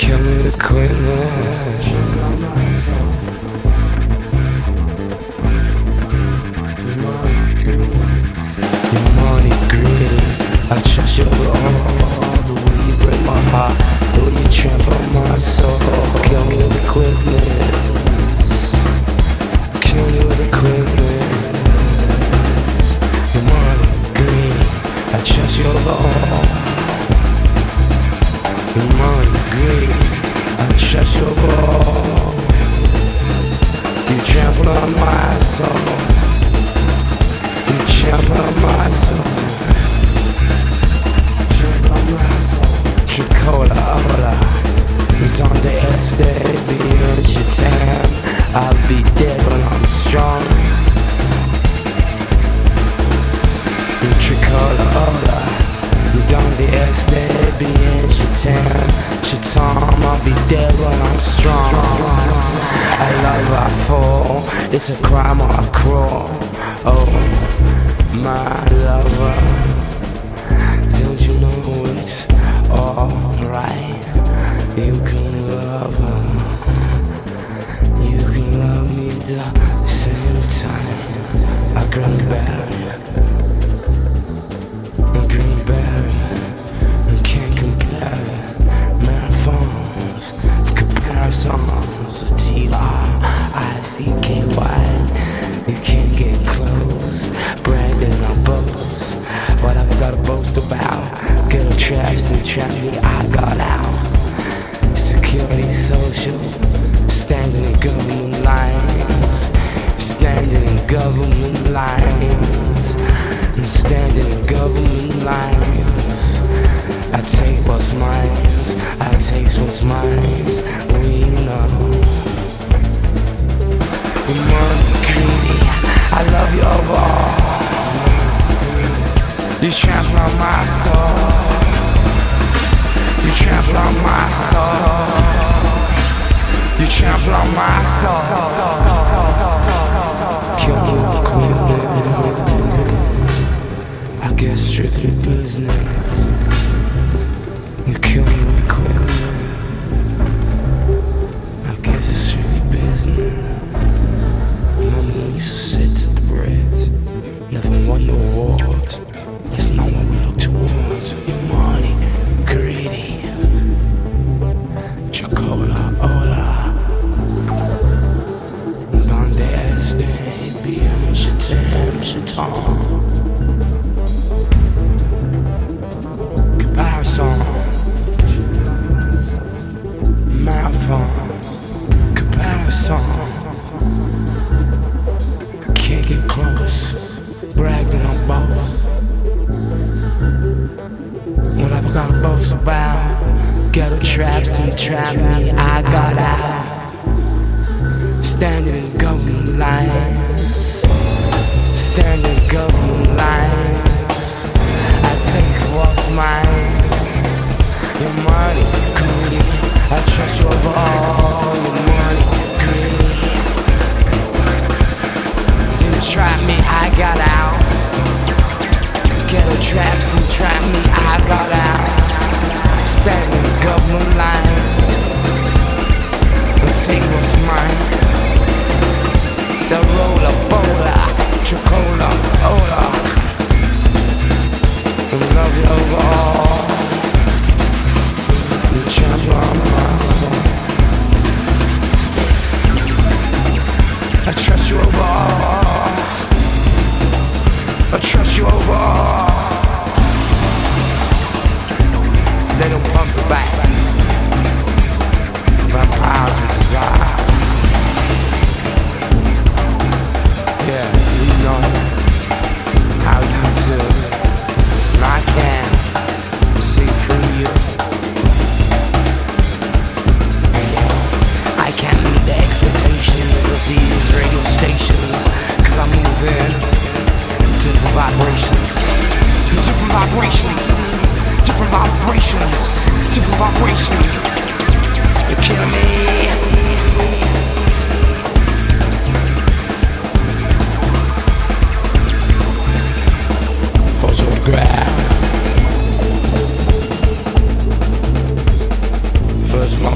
Kill me the equipment. Your money greedy. I trust your all. The way you break my heart, the way you trample my soul. Kill me with equipment. Kill me with equipment. Your money greedy. I trust your all. Your money greedy. I trust your all. You trample on my soul. You trample on my soul. Chicola, hola. Donde esté bien Chitan. I'll be dead when I'm strong. Chicola, hola. Donde esté bien Chitan. I'll be dead when I'm strong. I love I fall. It's a crime or a crawl. Oh, my lover. Don't you know it's alright? You can love her. You can love me the same time. I green barrier. Green barrier. You can't compare it. Marathons, comparisons, T-R-I-C-K-Y. You can't get close. Bragging on boast. What I've got to boast about. Ghetto traps and trap me, I got out. Security social, standing in government lines. Standing in government lines. Standing in government lines. I take what's mine. I take what's mine. We know. You're money greedy. I love you overall. You trample on my soul. You trample on my soul. You trample on my soul. Kill me with equipment. I guess strictly business. You kill me with equipment. I guess it's strictly business. Remember when we used to sit to the bread. Never won the awards. That's not what we look towards. Your money, greedy. Chocola, hola. Donde esté bien Chitan. Comparison. Marathon. Comparison. Can't get close. Bragging on both. Whatever gotta boast about. Ghetto traps and trap me, I got out. Standing in government lines. Standing in government lines. I take what's mine. Your money, greedy. I trust you over all. Your money, greedy. Didn't trap me, I got out. Ghetto traps and trap me, I got out. Standing in government line. But take what's mine. The roller, bowler, Chocola, hola. I love you overall.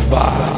spot.